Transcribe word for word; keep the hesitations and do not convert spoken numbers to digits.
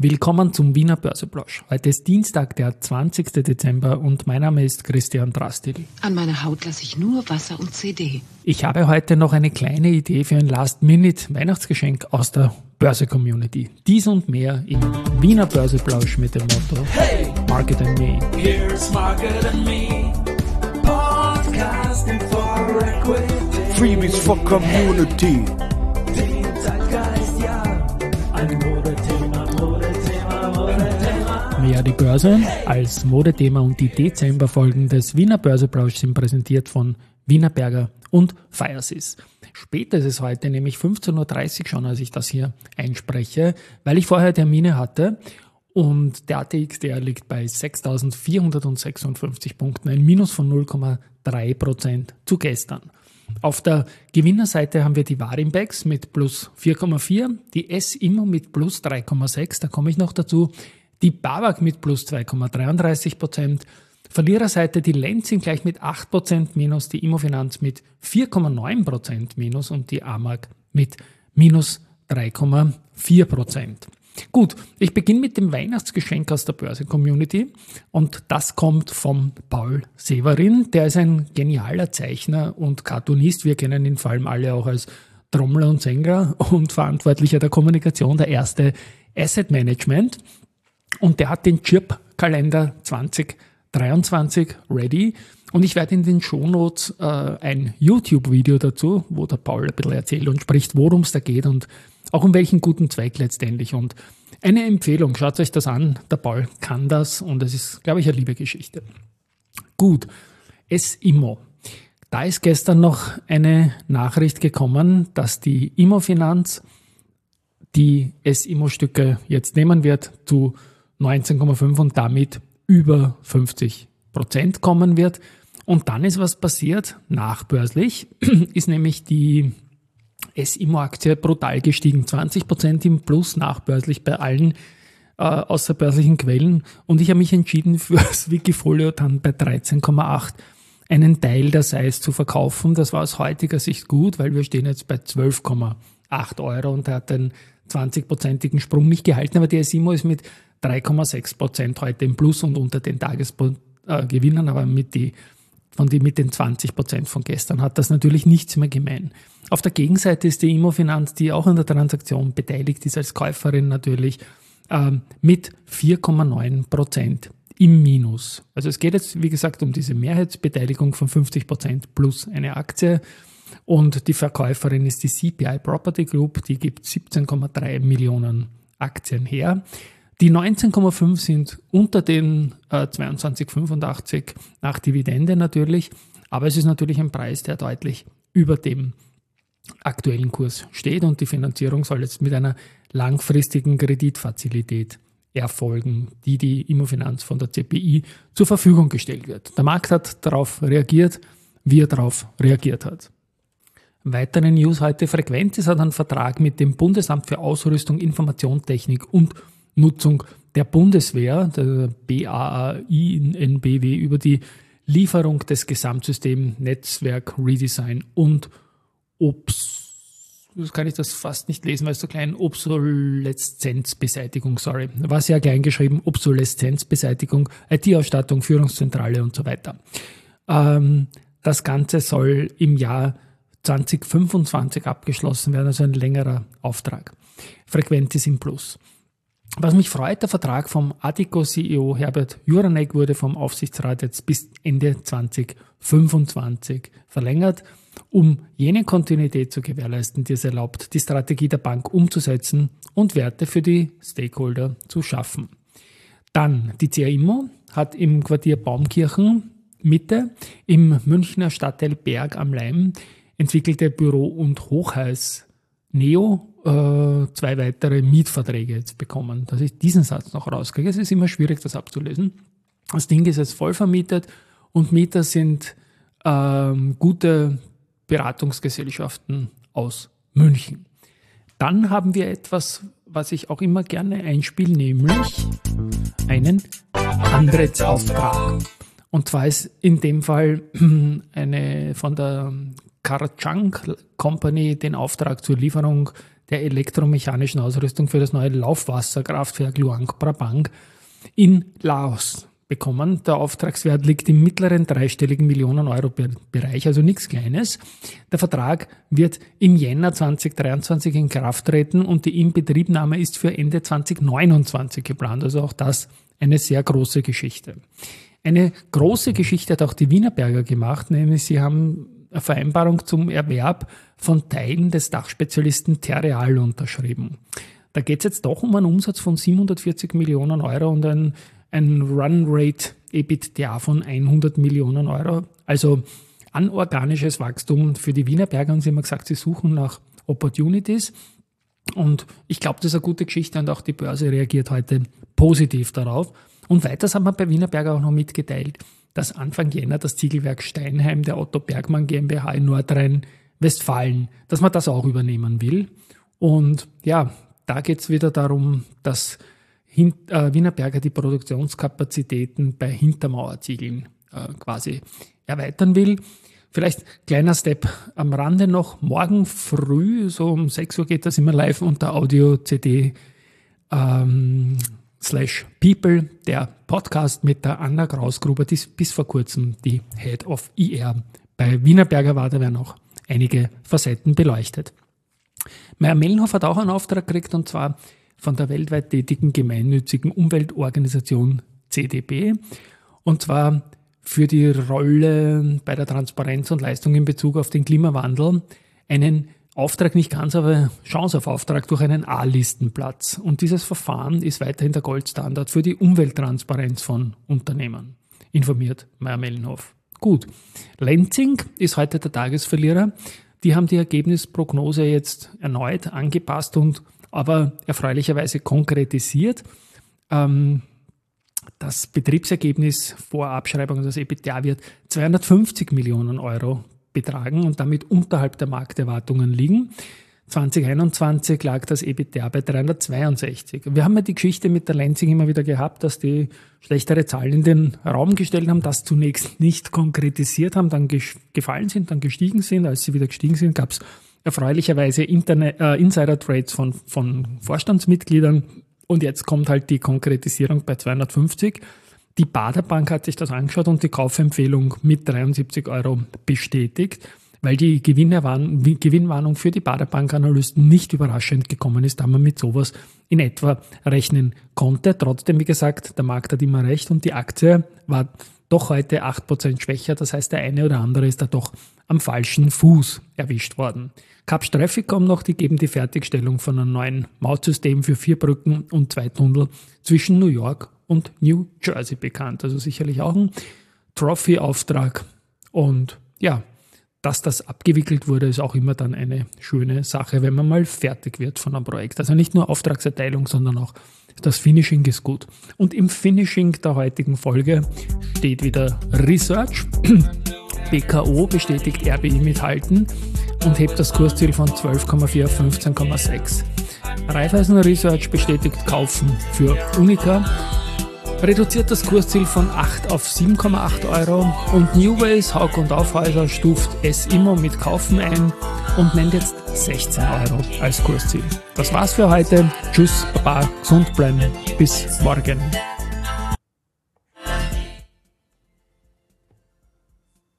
Willkommen zum Wiener Börseplausch. Heute ist Dienstag, der zwanzigster Dezember und mein Name ist Christian Drastil. An meiner Haut lasse ich nur Wasser und C D. Ich habe heute noch eine kleine Idee für ein Last-Minute-Weihnachtsgeschenk aus der Börse-Community. Dies und mehr im Wiener Börseplausch mit dem Motto Hey! Market and Me. Here's Market and Me. Podcasting for Equity. Freebies for Community. Den Zeitgeist, ja. Ein Modethema, Modethema, Modethema. Mehr die Börse als Modethema und die Dezemberfolgen des Wiener Börseplausch sind präsentiert von Wienerberger und Firesys. Später ist es heute, nämlich fünfzehn Uhr dreißig schon, als ich das hier einspreche, weil ich vorher Termine hatte und der A T X, der liegt bei sechstausendvierhundertsechsundfünfzig Punkten, ein Minus von null Komma drei Prozent zu gestern. Auf der Gewinnerseite haben wir die Warimbex mit plus vier Komma vier, die S-Immo mit plus drei Komma sechs, da komme ich noch dazu, die BAWAG mit plus zwei Komma dreiunddreißig Prozent, Verliererseite die Lenzing gleich mit acht Prozent minus, die Immofinanz mit vier Komma neun Prozent minus und die AMAG mit minus drei Komma vier Prozent. Gut, ich beginne mit dem Weihnachtsgeschenk aus der Börse-Community und das kommt vom Paul Severin. Der ist ein genialer Zeichner und Cartoonist. Wir kennen ihn vor allem alle auch als Trommler und Sänger und Verantwortlicher der Kommunikation der Erste Asset Management. Und der hat den Chirp-Kalender zwanzig dreiundzwanzig ready und ich werde in den Shownotes äh, ein YouTube-Video dazu, wo der Paul ein bisschen erzählt und spricht, worum es da geht und auch um welchen guten Zweck letztendlich. Und eine Empfehlung, schaut euch das an, der Paul kann das und es ist, glaube ich, eine liebe Geschichte. Gut, S-Immo. Da ist gestern noch eine Nachricht gekommen, dass die Immofinanz die S-Immo-Stücke jetzt nehmen wird zu neunzehn Komma fünf und damit über fünfzig Prozent kommen wird. Und dann ist was passiert, nachbörslich, ist nämlich die S-Immo-Aktie brutal gestiegen, zwanzig Prozent im Plus nachbörslich bei allen äh, außerbörslichen Quellen. Und ich habe mich entschieden, für das Wikifolio dann bei dreizehn Komma acht einen Teil der Size zu verkaufen. Das war aus heutiger Sicht gut, weil wir stehen jetzt bei zwölf Komma acht Euro und er hat den zwanzig-prozentigen Sprung nicht gehalten, aber die S-Immo ist mit drei Komma sechs Prozent heute im Plus und unter den Tagesgewinnern, aber mit, die, von die, mit den zwanzig Prozent von gestern hat das natürlich nichts mehr gemein. Auf der Gegenseite ist die Immofinanz, die auch an der Transaktion beteiligt ist als Käuferin natürlich, äh, mit vier Komma neun Prozent im Minus. Also es geht jetzt, wie gesagt, um diese Mehrheitsbeteiligung von fünfzig Prozent plus eine Aktie. Und die Verkäuferin ist die C P I Property Group, die gibt siebzehn Komma drei Millionen Aktien her. Die neunzehn Komma fünf sind unter den äh, zweiundzwanzig Komma fünfundachtzig nach Dividende natürlich, aber es ist natürlich ein Preis, der deutlich über dem aktuellen Kurs steht und die Finanzierung soll jetzt mit einer langfristigen Kreditfazilität erfolgen, die die Immofinanz von der C P I zur Verfügung gestellt wird. Der Markt hat darauf reagiert, wie er darauf reagiert hat. Weitere News heute: Frequentis hat einen Vertrag mit dem Bundesamt für Ausrüstung, Informationstechnik und Nutzung der Bundeswehr, der B A A I N B W, über die Lieferung des Gesamtsystems Netzwerk Redesign und Obs, das kann ich das fast nicht lesen, weil es so klein, Obsoleszenzbeseitigung, sorry, war sehr klein geschrieben, Obsoleszenzbeseitigung, I T-Ausstattung, Führungszentrale und so weiter. Ähm, das Ganze soll im Jahr zwanzig fünfundzwanzig abgeschlossen werden, also ein längerer Auftrag. Frequentis im Plus. Was mich freut, der Vertrag vom Addiko-C E O Herbert Juranek wurde vom Aufsichtsrat jetzt bis Ende zwanzig fünfundzwanzig verlängert, um jene Kontinuität zu gewährleisten, die es erlaubt, die Strategie der Bank umzusetzen und Werte für die Stakeholder zu schaffen. Dann die C A Immo hat im Quartier Baumkirchen Mitte im Münchner Stadtteil Berg am Leim entwickelte Büro- und Hochhaus Neo äh, zwei weitere Mietverträge jetzt bekommen. Dass ich diesen Satz noch rauskriege, es ist immer schwierig, das abzulesen. Das Ding ist jetzt voll vermietet und Mieter sind ähm, gute Beratungsgesellschaften aus München. Dann haben wir etwas, was ich auch immer gerne einspiele, nämlich einen Anrechtsauftrag. Und zwar ist in dem Fall eine von der Karchang Company den Auftrag zur Lieferung der elektromechanischen Ausrüstung für das neue Laufwasserkraftwerk Luang Prabang in Laos bekommen. Der Auftragswert liegt im mittleren dreistelligen Millionen-Euro-Bereich, also nichts Kleines. Der Vertrag wird im Jänner zwanzig dreiundzwanzig in Kraft treten und die Inbetriebnahme ist für Ende zwanzig neunundzwanzig geplant. Also auch das eine sehr große Geschichte. Eine große Geschichte hat auch die Wienerberger gemacht, nämlich sie haben eine Vereinbarung zum Erwerb von Teilen des Dachspezialisten Terreal unterschrieben. Da geht es jetzt doch um einen Umsatz von siebenhundertvierzig Millionen Euro und ein, ein Run-Rate-EBITDA von hundert Millionen Euro. Also anorganisches Wachstum für die Wienerberger und sie haben gesagt, sie suchen nach Opportunities. Und ich glaube, das ist eine gute Geschichte und auch die Börse reagiert heute positiv darauf. Und weiters haben wir bei Wienerberger auch noch mitgeteilt, dass Anfang Jänner das Ziegelwerk Steinheim der Otto Bergmann GmbH in Nordrhein-Westfalen, dass man das auch übernehmen will. Und ja, da geht es wieder darum, dass Hin- äh, Wienerberger die Produktionskapazitäten bei Hintermauerziegeln äh, quasi erweitern will. Vielleicht kleiner Step am Rande noch. Morgen früh, so um sechs Uhr geht das immer live unter Audio-C D ähm, slash People, der Podcast mit der Anna Krausgruber, die bis vor kurzem die Head of I R bei Wienerberger war. Da werden auch einige Facetten beleuchtet. Mayr-Melnhof hat auch einen Auftrag gekriegt und zwar von der weltweit tätigen gemeinnützigen Umweltorganisation C D B und zwar für die Rolle bei der Transparenz und Leistung in Bezug auf den Klimawandel einen Auftrag nicht ganz, aber Chance auf Auftrag durch einen A-Listenplatz. Und dieses Verfahren ist weiterhin der Goldstandard für die Umwelttransparenz von Unternehmen, informiert Mayr-Melnhof. Gut, Lenzing ist heute der Tagesverlierer. Die haben die Ergebnisprognose jetzt erneut angepasst und aber erfreulicherweise konkretisiert. Ähm, das Betriebsergebnis vor Abschreibung, das EBITDA, wird zweihundertfünfzig Millionen Euro betragen und damit unterhalb der Markterwartungen liegen. zwanzig einundzwanzig lag das EBITDA bei dreihundertzweiundsechzig. Wir haben ja die Geschichte mit der Lenzing immer wieder gehabt, dass die schlechtere Zahlen in den Raum gestellt haben, das zunächst nicht konkretisiert haben, dann gefallen sind, dann gestiegen sind. Als sie wieder gestiegen sind, gab es erfreulicherweise Internet, äh, Insider-Trades von, von Vorstandsmitgliedern und jetzt kommt halt die Konkretisierung bei zweihundertfünfzig. Die Baderbank hat sich das angeschaut und die Kaufempfehlung mit dreiundsiebzig Euro bestätigt, weil die Gewinnwarnung für die Baderbank-Analysten nicht überraschend gekommen ist, da man mit sowas in etwa rechnen konnte. Trotzdem, wie gesagt, der Markt hat immer recht und die Aktie war doch heute acht Prozent schwächer. Das heißt, der eine oder andere ist da doch am falschen Fuß erwischt worden. Capsch Trafficom noch, die geben die Fertigstellung von einem neuen Mautsystem für vier Brücken und zwei Tunnel zwischen New York und New Jersey bekannt. Also sicherlich auch ein Trophy-Auftrag. Und ja, dass das abgewickelt wurde, ist auch immer dann eine schöne Sache, wenn man mal fertig wird von einem Projekt. Also nicht nur Auftragserteilung, sondern auch das Finishing ist gut. Und im Finishing der heutigen Folge steht wieder Research. B K O bestätigt R B I mithalten und hebt das Kursziel von zwölf Komma vier auf fünfzehn Komma sechs. Raiffeisen Research bestätigt Kaufen für Unica, reduziert das Kursziel von acht auf sieben Komma acht Euro und Newways, Hauck und Aufhäuser stuft S-Immo mit Kaufen ein und nennt jetzt sechzehn Euro als Kursziel. Das war's für heute. Tschüss, Baba, gesund bleiben, bis morgen.